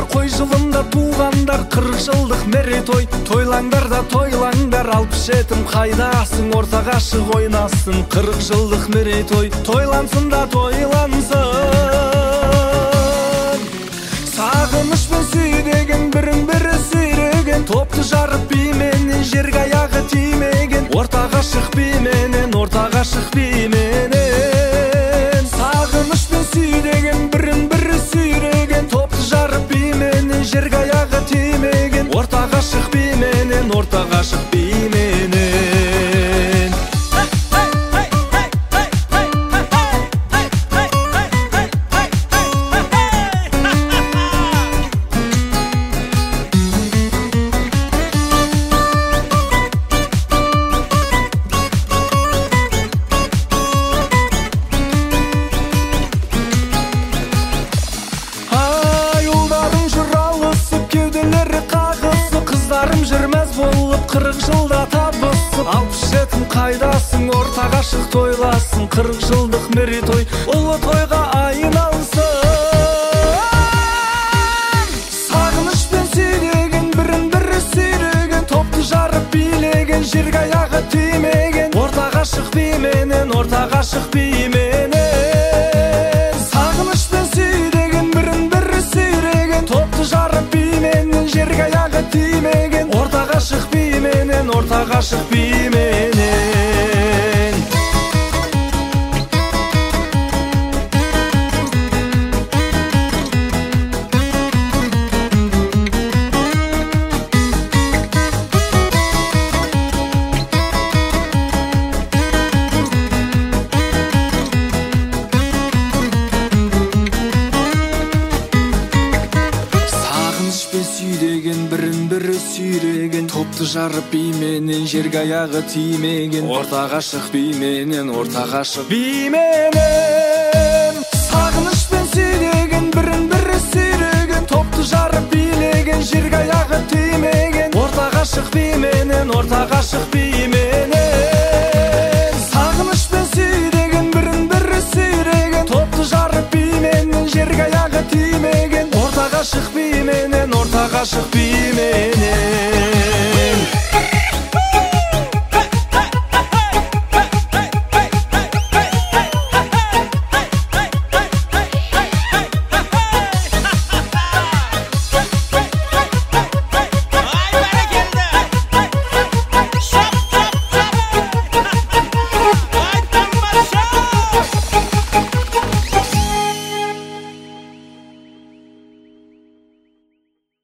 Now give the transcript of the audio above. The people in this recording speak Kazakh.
қой жылында туғандар, 40 жылдық мерейтой. Тойлаңдар да тойлаңдар, 67-ім қайдасың, орта ғашық ойнасын. 40 жылдық мерейтой, тойлансын да тойлансын. Сағынышпен сүйреген, бірін-бірі сүйреген, топты жарып бименен, жерге аяғы тимеген. Орта ғашық бименен, орта ғашық бименен. Сағынышпен сүйреген, бірін-бірі сүйреген, топты жарып бименен, жерге аяғы тимеген. Орта ғашық бименен, орта ғашық бименен. Қыздарым жүрмәз болып, 40 жылда табысып. 67-ім қайдасың, орта ғашық тойласын. 40 жылдық мерейтой, ұлы тойға айналсын. Сағынышпен сүйреген, бірін-бірі сүйреген, топты жарып билеген, жерге аяғы тимеген. Орта ғашық бименен, орта ғашық бименен. Сағынышпен сүйреген, бірін-бірі сүйреген, топты жарып бименен, жерге аяғы тимеген. Орта ғашық бименен, орта ғашық бименен. Сүйреген, бірін-бірі сүйреген, топты жарып бименен, жерге аяғы тимеген. Орта ғашық бименен, орта ғашық бименен. Сағынышпен сүйреген, бірін-бірі сүйреген, топты жарып билеген, жерге аяғы тимеген. Орта ғашық бименен, орта ғашық бименен. Сағынышпен сүйреген, бірін-бірі сүйреген, топты жарып бименен, жерге аяғы тимеген. Орта ғашық бименен, орта ғашық бименен.